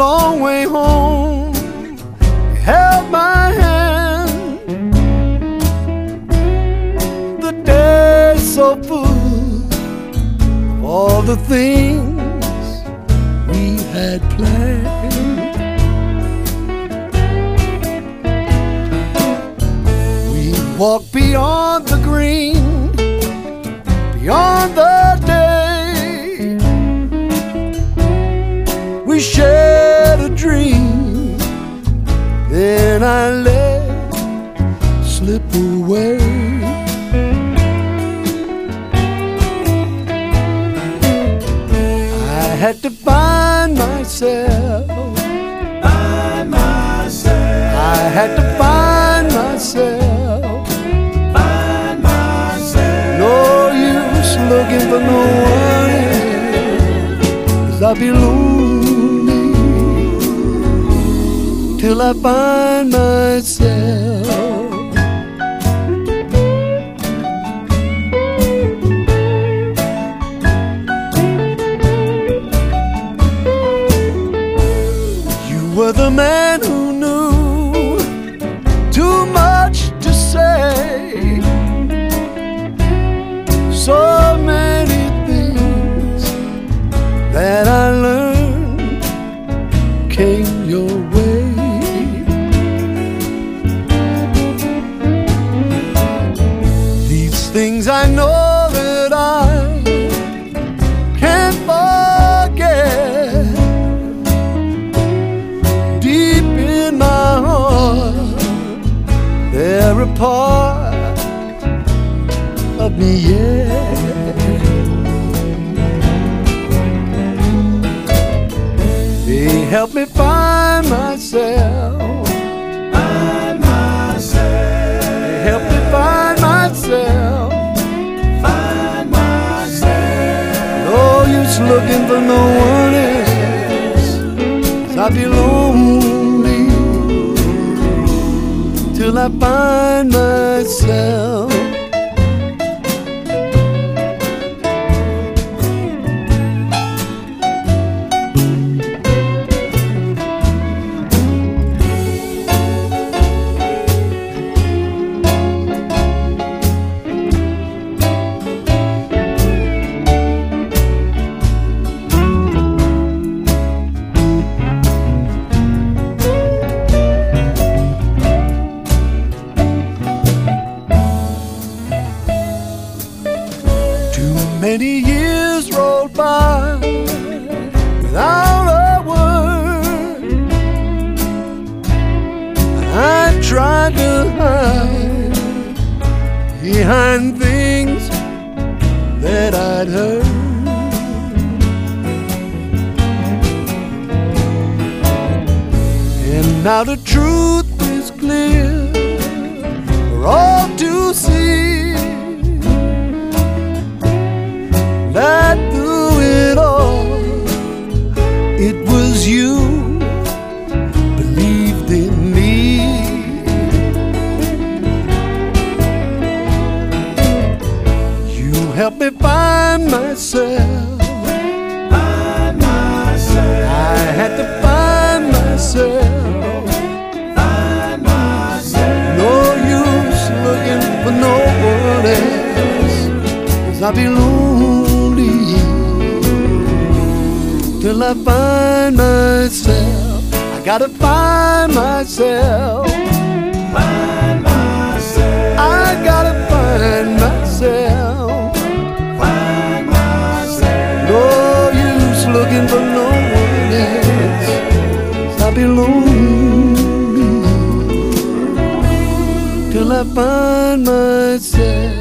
long way home, you held my hand. The day's so full of all the things we had planned. We walked beyond the green, beyond the day. We shared a dream, then I let it slip away. I had to find myself, I had to find myself, no use looking for no one else, 'cause I'll be lonely till I find myself. You were the man who knew too much to say, so many things that I learned came your way. These things I know that I can't forget. Deep in my heart, they're a part of me yet. They help me find myself, they help me find myself, no use looking for no one else, 'cause I'll be lonely till I find myself. Many years rolled by without a word, and I tried to hide behind things that I'd heard. And now the truth is clear for all to see, that through it all, it was you believed in me. You helped me find myself, I had to find myself, no use looking for no one else, 'cause I'll be lonely till I find myself. I gotta find myself, I gotta find myself, no use looking for no one else, 'cause I'll be lonely till I find myself.